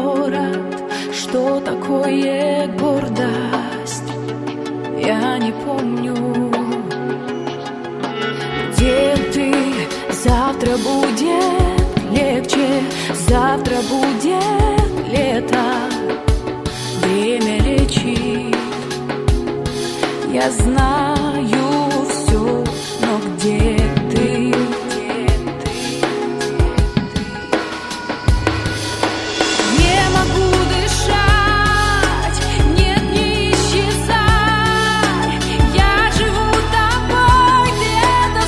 город, что такое гордость, я не помню. Где ты? Завтра будет легче, завтра будет лето. Время лечит, я знаю все, но где ты? Не могу дышать, нет, не исчезай. Я живу тобой, ты это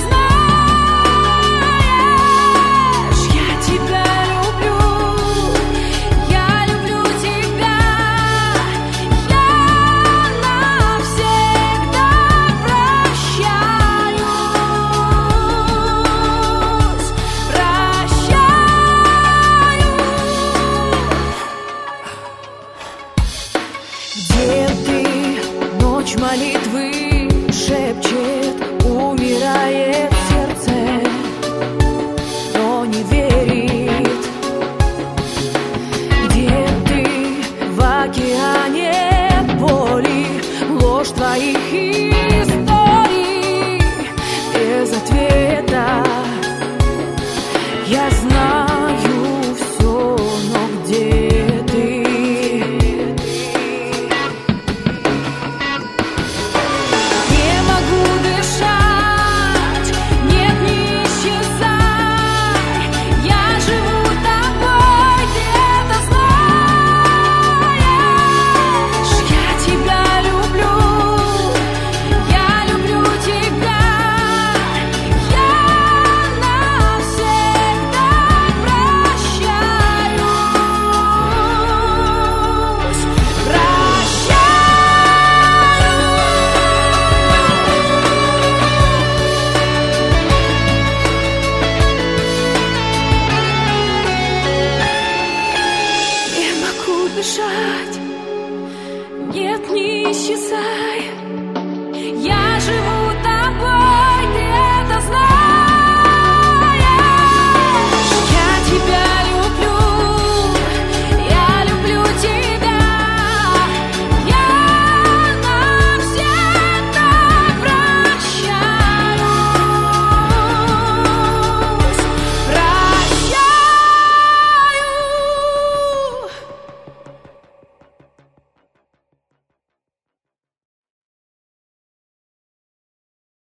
знаешь. Я тебя люблю, я люблю тебя. Я навсегда прощаюсь, прощаюсь. Где ты? Ночь молитвы шепчет, умирает сердце, но не верит. Где ты? В океане боли, ложь твоих историй без ответа. Я знаю все, но где ты? Не могу дышать, нет, не исчезай. Я живу тобой, ты это знаешь. Я тебя люблю, я люблю тебя. Я навсегда прощаюсь, прощаюсь. Не могу дышать, нет, не исчезай. Я живу